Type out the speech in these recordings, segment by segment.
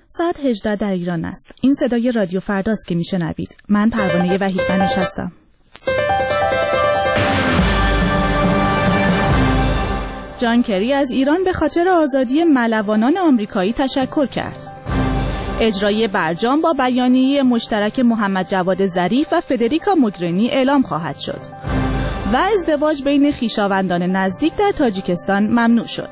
ساعت 18 در ایران است. این صدای رادیو فرداست که میشنوید. من پروانه وحیدمنش هستم. جان کری از ایران به خاطر آزادی ملوانان آمریکایی تشکر کرد. اجرای برجام با بیانیه مشترک محمد جواد ظریف و فدریکا موگرینی اعلام خواهد شد. و ازدواج بین خویشاوندان نزدیک در تاجیکستان ممنوع شد.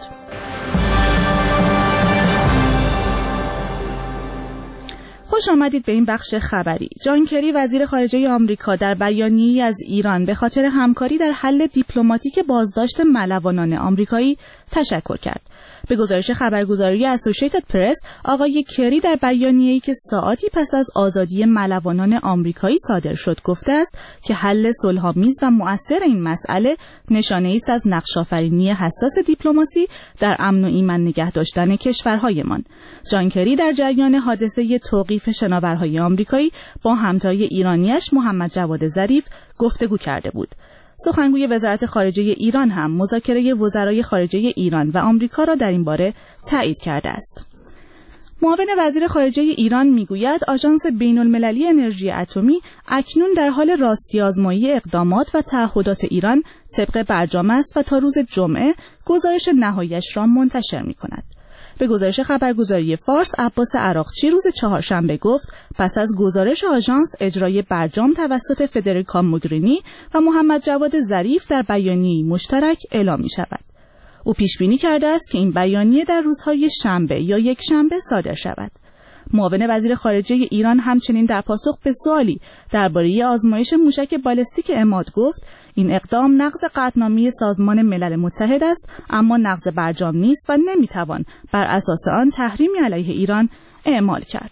خوش آمدید به این بخش خبری. جان کری وزیر خارجه آمریکا در بیانیه‌ای از ایران به خاطر همکاری در حل دیپلماتیک بازداشت ملوانان آمریکایی تشکر کرد. به گزارش خبرگزاری اسوسییتد پرس، آقای کری در بیانیه‌ای که ساعاتی پس از آزادی ملوانان آمریکایی صادر شد گفته است که حل صلح‌آمیز و مؤثر این مسئله نشانه‌ای است از نقش‌آفرینی حساس دیپلماسی در امن و ایمن نگه داشتن کشورهایمان. جان کری در جریان حادثه توقیف شناورهای آمریکایی با همتای ایرانیش محمد جواد ظریف گفتگو کرده بود. سخنگوی وزارت خارجه ایران هم مذاکره وزرای خارجه ایران و آمریکا را در این باره تایید کرده است. معاون وزیر خارجه ایران میگوید آژانس بین‌المللی انرژی اتمی اکنون در حال راستی آزمایی اقدامات و تعهدات ایران طبق برجام است و تا روز جمعه گزارش نهایی‌اش را منتشر می‌کند. به گزارش خبرگزاری فارس، عباس عراقچی روز چهارشنبه گفت پس از گزارش آژانس اجرای برجام توسط فدریکا موگرینی و محمد جواد ظریف در بیانیه‌ای مشترک اعلام می‌شود. او پیش بینی کرده است که این بیانیه در روزهای شنبه یا یکشنبه صادر شود. معاون وزیر خارجه ایران همچنین در پاسخ به سوالی درباره آزمایش موشک بالستیک عماد گفت این اقدام نقض قطعنامه سازمان ملل متحد است، اما نقض برجام نیست و نمیتوان بر اساس آن تحریمی علیه ایران اعمال کرد.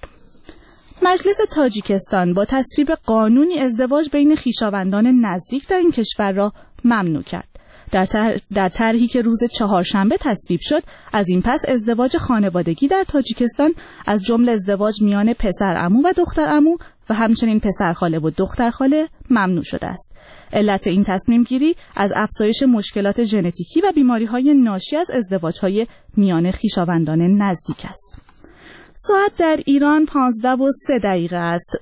مجلس تاجیکستان با تصویب قانونی ازدواج بین خویشاوندان نزدیک در این کشور را ممنوع کرد. در طرحی که روز چهارشنبه تصویب شد، از این پس ازدواج خانوادگی در تاجیکستان از جمله ازدواج میان پسر عمو و دختر عمو و همچنین پسر خاله و دختر خاله ممنوع شده است. علت این تصمیم گیری از افزایش مشکلات ژنتیکی و بیماری‌های ناشی از ازدواج‌های میان خویشاوندان نزدیک است. ساعت در ایران 15:03 است.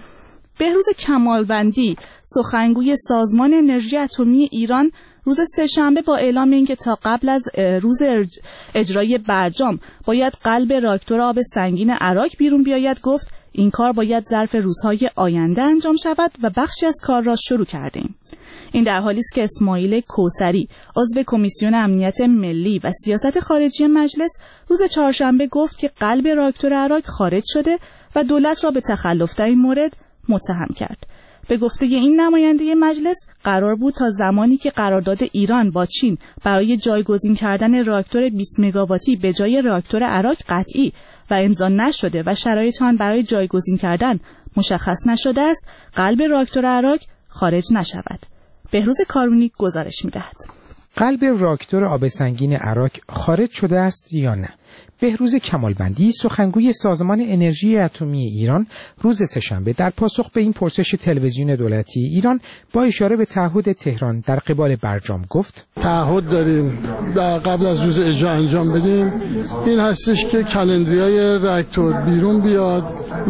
بهروز کمالوندی، سخنگوی سازمان انرژی اتمی ایران، روز سه‌شنبه با اعلام اینکه تا قبل از روز اجرای برجام باید قلب راکتور آب سنگین عراق بیرون بیاید گفت این کار باید ظرف روزهای آینده انجام شود و بخشی از کار را شروع کردیم. این در حالی است که اسماعیل کوثری، عضو کمیسیون امنیت ملی و سیاست خارجی مجلس، روز چهارشنبه گفت که قلب راکتور عراق خارج شده و دولت را به تخلف در این مورد متهم کرد. به گفته این نماینده مجلس قرار بود تا زمانی که قرارداد ایران با چین برای جایگزین کردن راکتور 20 مگاواتی به جای راکتور عراق قطعی و امضا نشده و شرایط آن برای جایگزین کردن مشخص نشده است، قلب راکتور عراق خارج نشود. بهروز کارونی گزارش می‌دهد. قلب راکتور آب سنگین عراق خارج شده است یا نه؟ بهروز کمالوندی، سخنگوی سازمان انرژی اتمی ایران، روز سه‌شنبه در پاسخ به این پرسش تلویزیون دولتی ایران با اشاره به تعهد تهران در قبال برجام گفت: تعهد داریم در قبل از روز اجرا انجام بدیم. این هستش که کالندریای راکتور بیرون بیاد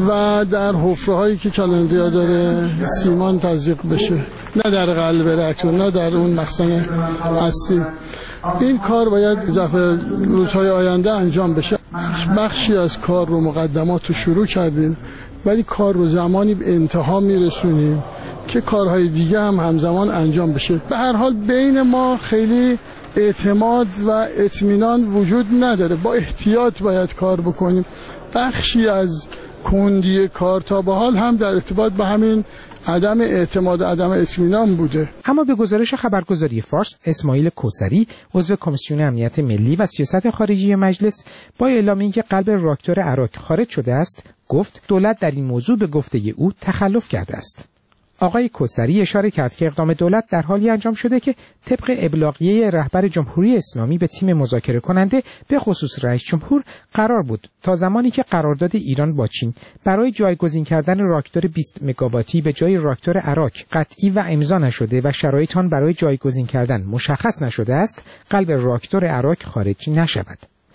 و در حفره‌هایی که کالندریا داره سیمان تزریق بشه، نه در قلب راکتور، نه در اون مخزن اصلی. این کار باید در روزهای آینده انجام بشه. بخشی از کار رو مقدمات رو شروع کردیم، ولی کار رو زمانی به انتها میرسونیم که کارهای دیگه هم همزمان انجام بشه. به هر حال بین ما خیلی اعتماد و اطمینان وجود نداره، با احتیاط باید کار بکنیم. بخشی از کندی کار تا به حال هم در ارتباط با همین عدم اعتماد و عدم اطمینان بوده. اما به گزارش خبرگزاری فارس، اسماعیل کوثری، عضو کمیسیون امنیت ملی و سیاست خارجی مجلس، با اعلام اینکه قلب راکتور عراق خارج شده است، گفت دولت در این موضوع به گفته او تخلف کرده است. آقای کوثری اشاره کرد که اقدام دولت در حالی انجام شده که طبق ابلاغیه رهبر جمهوری اسلامی به تیم مذاکره کننده به خصوص رئیس جمهور قرار بود تا زمانی که قرارداد ایران با چین برای جایگزین کردن راکتور 20 مگاواتی به جای راکتور عراق قطعی و امضا نشده و شرایط آن برای جایگزین کردن مشخص نشده است، قلب راکتور عراق خارج نشود.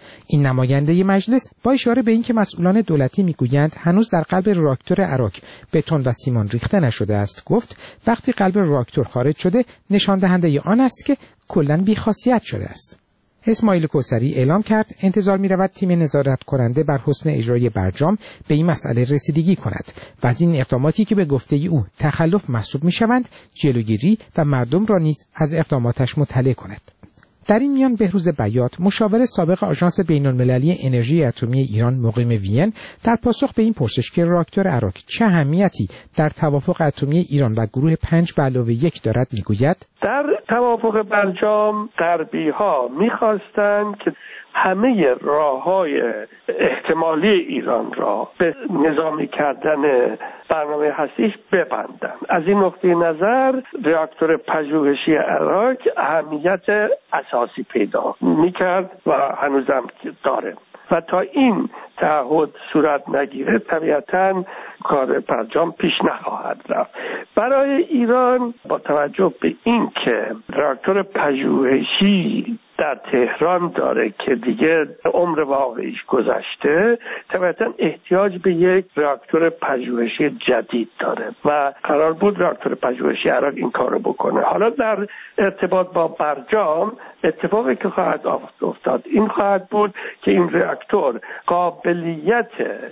این نماینده مجلس با اشاره به اینکه مسئولان دولتی میگویند هنوز در قلب راکتور اراک بتون و سیمان ریخته نشده است، گفت وقتی قلب راکتور خارج شده نشان دهنده آن است که کلاً بی‌خاصیت شده است. اسماعیل کوثری اعلام کرد انتظار می‌رود تیم نظارت کننده بر حسن اجرای برجام به این مسئله رسیدگی کند و از این اقداماتی که به گفته او تخلف محسوب می‌شوند جلوگیری و مردم را نیز از اقداماتش مطلع کند. در این میان بهروز بیات مشاور سابق آژانس بین‌المللی انرژی اتمی ایران مقیم وین در پاسخ به این پرسش که راکتور اراک چه اهمیتی در توافق اتمی ایران و گروه 5+1 دارد میگوید در توافق برجام غربی‌ها می‌خواستند که همه راه‌های احتمالی ایران را به نظامی کردن برنامه هستیش ببندند. از این نقطه نظر راکتور پژوهشی اراک اهمیت اساسی پیدا می‌کرد و هنوزم داره و تا این تعهد صورت نگیره طبیعتاً کار برجام پیش نخواهد رفت. برای ایران با توجه به این که راکتور پژوهشی در تهران داره که دیگه عمر واقعیش گذشته، طبعاً احتیاج به یک راکتور پژوهشی جدید داره و قرار بود راکتور پژوهشی اراک این کارو بکنه. حالا در ارتباط با برجام اتفاقی که خواهد افتاد این خواهد بود که این راکتور قابلیت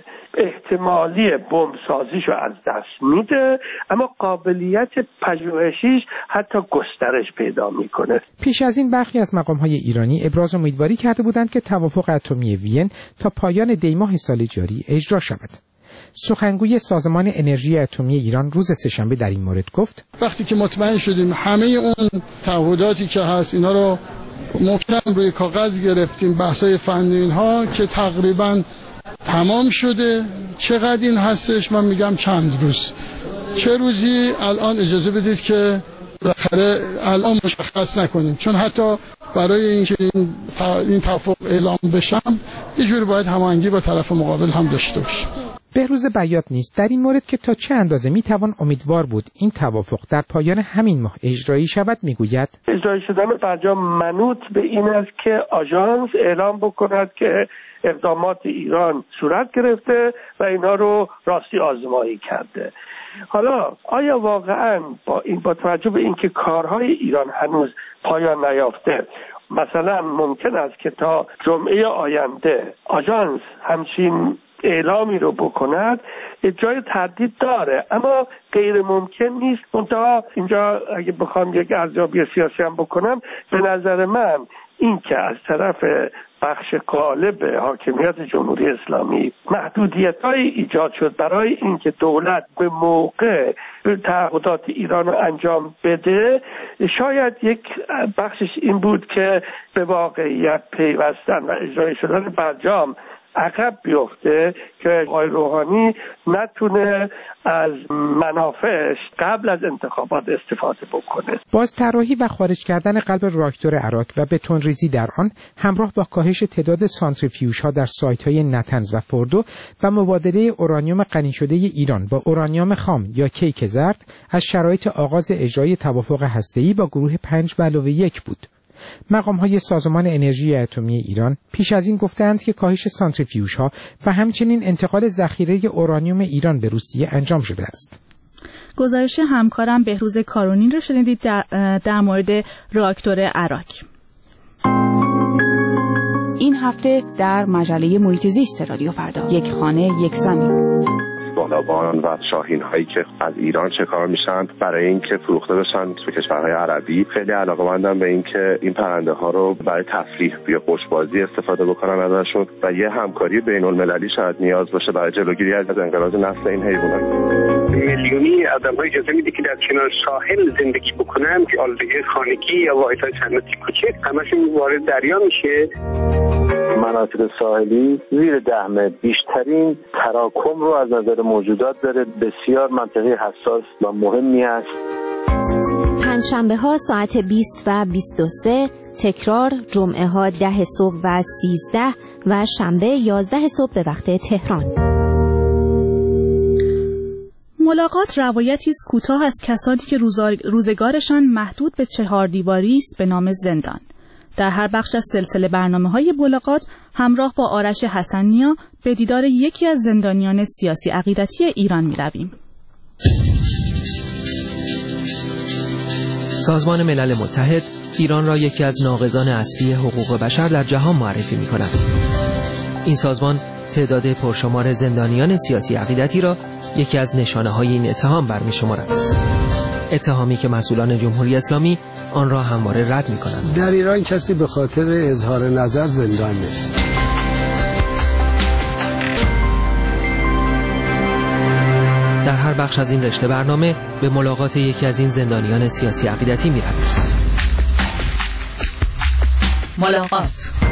احتمالی بمبسازیشو از دست میده، اما قابلیت پژوهشیش حتی گسترش پیدا میکنه. پیش از این برخی از مقام‌های ایرانی ابراز امیدواری کرده بودند که توافق اتمی وین تا پایان دی‌ماه سال جاری اجرا شود. سخنگوی سازمان انرژی اتمی ایران روز سه‌شنبه در این مورد گفت وقتی که مطمئن شدیم همه اون تعهداتی که هست اینا رو محکم روی کاغذ گرفتیم، بحث‌های فنی اینها که تقریباً تمام شده. چقدر این هستش؟ من میگم چند روز. چه روزی؟ الان اجازه بدید که بالاخره الان مشخص نکنیم، چون حتی برای اینکه این توافق اعلام بشم یه جوری باید هماهنگی با طرف مقابل هم داشته باشیم. بهروز بیات نیست در این مورد که تا چه اندازه میتوان امیدوار بود این توافق در پایان همین ماه اجرایی شود میگوید اجرایی شدن برجام منوط به این است که آژانس اعلام بکند که اقدامات ایران صورت گرفته و اینا رو راستی آزمایی کرده. حالا آیا واقعاً با توجه به اینکه کارهای ایران هنوز پایان نیافته، مثلا ممکن است که تا جمعه آینده آژانس همچین اعلامی رو بکند، جای تردید داره، اما غیر ممکن نیست. منتها اینجا اگه بخوام یک ارزیابی سیاسی هم بکنم، به نظر من این که از طرف بخش غالب حاکمیت جمهوری اسلامی محدودیت‌هایی ایجاد شد برای اینکه دولت به موقع تعهدات ایران رو انجام بده، شاید یک بخشش این بود که به واقعیت پیوستن و اجرای شدن برجام عقب بیفته که آقای روحانی نتونه از منافعش قبل از انتخابات استفاده بکنه. بازطراحی و خارج کردن قلب راکتور اراک و بتون ریزی در آن همراه با کاهش تعداد سانتریفیوژها در سایت‌های نتنز و فوردو و مبادله اورانیوم غنی شده ایران با اورانیوم خام یا کیک زرد از شرایط آغاز اجرای توافق هسته‌ای با گروه 5+1 بود. مقام‌های سازمان انرژی اتمی ایران پیش از این گفتند که کاهش سانتریفیوژها و همچنین انتقال ذخیره اورانیوم ایران به روسیه انجام شده است. گزارش همکارم بهروز کارونین رو شنیدید در مورد راکتور اراک. این هفته در مجله محیط زیست رادیو فردا، یک خانه یک زمین. بالابان و شاهین هایی که از ایران شکار میشن برای اینکه فروخته بشن به کشورهای عربی، خیلی علاقه‌مندم به اینکه این پرنده ها رو برای تفریح یا قشبازی استفاده بکنن ازشون و یه همکاری بین‌المللی شاید نیاز باشه برای جلوگیری از انقراض نسل این حیوانات. میلیونی آدم‌های اجازه میده که در کنار ساحل زندگی بکنن که آلودگی خانگی یا واحدهای صنعتی کوچک همشون وارد دریا میشه. مناطق ساحلی زیر 10 متر بیشترین تراکم رو از نظر موجودات داره، بسیار منطقه حساس و مهمی است. پنجشنبه ها ساعت 20 و 23، تکرار جمعه ها 10 صبح و 13 و شنبه 11 صبح به وقت تهران. ملاقات روایتی است کوتاه از کسانی که روزگارشان محدود به 4 دیواری است به نام زندان. در هر بخش از سلسله برنامه‌های ملاقات همراه با آرش حسن‌نیا به دیدار یکی از زندانیان سیاسی عقیدتی ایران می‌رویم. سازمان ملل متحد ایران را یکی از ناقضان اصلی حقوق بشر در جهان معرفی می‌کند. این سازمان تعداد پرشمار زندانیان سیاسی عقیدتی را یکی از نشانه‌های این اتهام برمی‌شمارد. اتهامی که مسئولان جمهوری اسلامی آن را همواره رد می‌کنند. در ایران کسی به خاطر اظهار نظر زندان نیست. در هر بخش از این رشته برنامه به ملاقات یکی از این زندانیان سیاسی عقیدتی می‌رویم. ملاقات.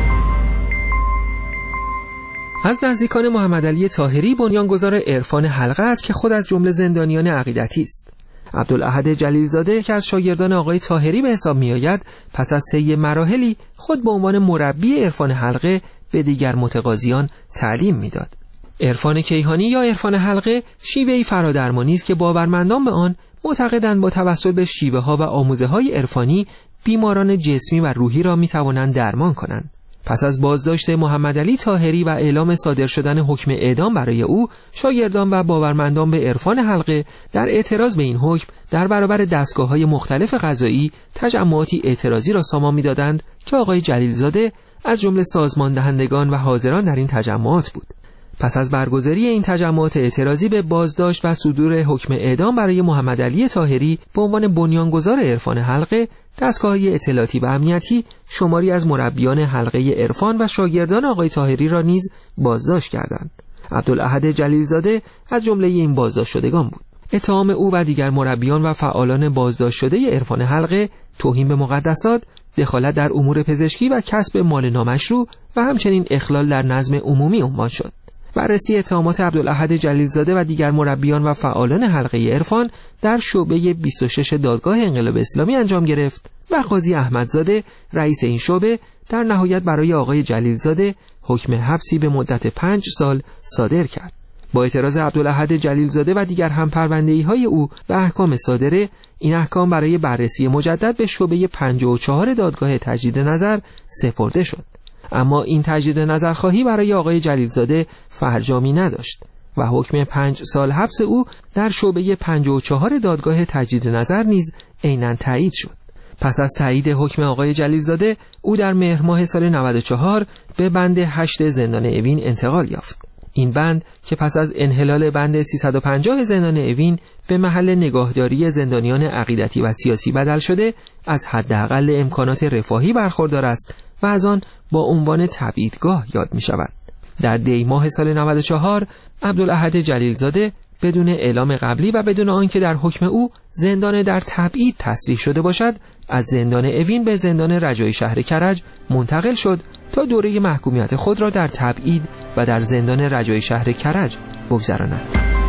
از نزدیکان محمد علی طاهری بنیانگذار عرفان حلقه است که خود از جمله زندانیان عقیدتی است. عبدالاحد جلیلزاده که از شاگردان آقای طاهری به حساب می‌آید، پس از طی مراحلی خود به عنوان مربی عرفان حلقه به دیگر متقاضیان تعلیم می‌داد. عرفان کیهانی یا عرفان حلقه شیوه‌ای فرادرمانی است که باورمندان به آن معتقدند با توسل به شیوه‌ها و آموزه‌های عرفانی بیماران جسمی و روحی را می‌توانند درمان کنند. پس از بازداشت محمد علی طاهری و اعلام صادر شدن حکم اعدام برای او، شاگردان و باورمندان به عرفان حلقه در اعتراض به این حکم در برابر دستگاه‌های مختلف قضایی تجمعاتی اعتراضی را سامان می‌دادند که آقای جلیلزاده از جمله سازمان دهندگان و حاضران در این تجمعات بود. پس از برگزاری این تجمعات اعتراضی به بازداشت و صدور حکم اعدام برای محمد علی طاهری به عنوان بنیانگذار عرفان حلقه، دستگاه‌های اطلاعاتی و امنیتی شماری از مربیان حلقه عرفان و شاگردان آقای طاهری را نیز بازداشت کردند. عبدالاحد جلیلزاده از جمله این بازداشت شدگان بود. اتهام او و دیگر مربیان و فعالان بازداشت شده عرفان حلقه توهین به مقدسات، دخالت در امور پزشکی و کسب مال نامشروع و همچنین اخلال در نظم عمومی عنوان شد. بررسی اتهامات عبدالاحد جلیلزاده و دیگر مربیان و فعالان حلقه عرفان در شعبه 26 دادگاه انقلاب اسلامی انجام گرفت و قاضی احمدزاده رئیس این شعبه در نهایت برای آقای جلیلزاده حکم حبسی به مدت 5 سال صادر کرد. با اعتراض عبدالاحد جلیلزاده و دیگر همپرونده‌ای‌های او به احکام صادره، این احکام برای بررسی مجدد به شعبه 54 دادگاه تجدید نظر سپرده شد. اما این تجدید نظرخواهی برای آقای جلیلزاده فرجامی نداشت و حکم 5 سال حبس او در شعبه 54 دادگاه تجدید نظر نیز عیناً تایید شد. پس از تایید حکم آقای جلیلزاده، او در مهر ماه سال 94 به بند 8 زندان اوین انتقال یافت. این بند که پس از انحلال بند 350 زندان اوین به محل نگاهداری زندانیان عقیدتی و سیاسی بدل شده، از حداقل امکانات رفاهی برخوردار است و از آن با عنوان تبعیدگاه یاد می شود. در دی ماه سال 94 عبدالاحد جلیلزاده بدون اعلام قبلی و بدون آنکه در حکم او زندان در تبعید تصریح شده باشد، از زندان اوین به زندان رجایی شهر کرج منتقل شد تا دوره محکومیت خود را در تبعید و در زندان رجایی شهر کرج بگذراند.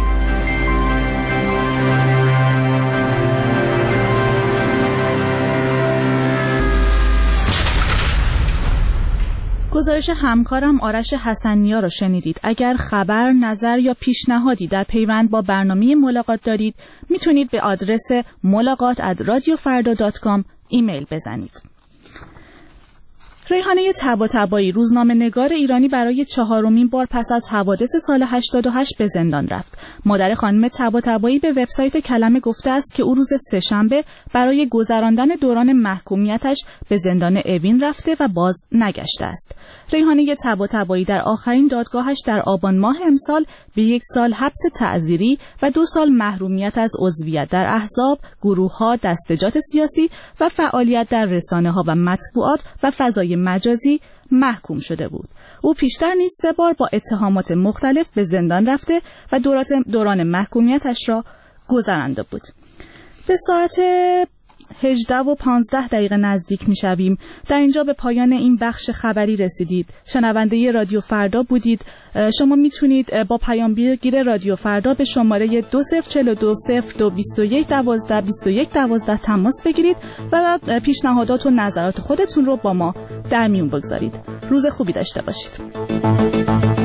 گزارش همکارم آرش حسن‌نیا را شنیدید. اگر خبر، نظر یا پیشنهادی در پیوند با برنامه ملاقات دارید، میتونید به آدرس ملاقات@radiofarda.com ایمیل بزنید. ریحانه طباطبایی، روزنامه‌نگار ایرانی، برای 4مین بار پس از حوادث سال 88 به زندان رفت. مادر خانم طباطبایی به وبسایت کلمه گفته است که او روز سه‌شنبه برای گذراندن دوران محکومیتش به زندان اوین رفته و باز نگشته است. ریحانه طباطبایی در آخرین دادگاهش در آبان ماه امسال به 1 سال حبس تعزیری و 2 سال محرومیت از عضویت در احزاب، گروه‌ها، دستجات سیاسی و فعالیت در رسانه‌ها و مطبوعات و فضای مجازی محکوم شده بود. او پیشتر نیز 3 بار با اتهامات مختلف به زندان رفته و دوران محکومیتش را گذرانده بود. به ساعت 18:15 نزدیک می‌شویم. در اینجا به پایان این بخش خبری رسیدید. شنونده رادیو فردا بودید. شما میتونید با پیامگیر رادیو فردا به شماره 2042022112 تماس بگیرید و پیشنهادات و نظرات خودتون رو با ما در میون بگذارید. روز خوبی داشته باشید.